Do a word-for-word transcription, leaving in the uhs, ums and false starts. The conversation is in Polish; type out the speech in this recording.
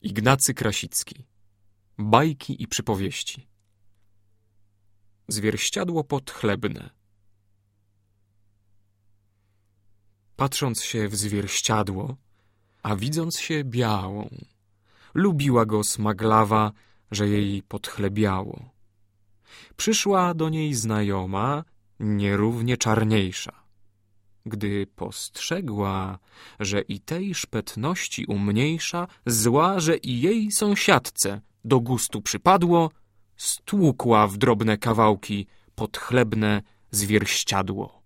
Ignacy Krasicki. Bajki i przypowieści. Zwierściadło podchlebne. Patrząc się w zwierściadło, a widząc się białą, lubiła go smaglawa, że jej podchlebiało. Przyszła do niej znajoma, nierównie czarniejsza. Gdy postrzegła, że i tej szpetności umniejsza, zła, że i jej sąsiadce do gustu przypadło, stłukła w drobne kawałki podchlebne zwierściadło.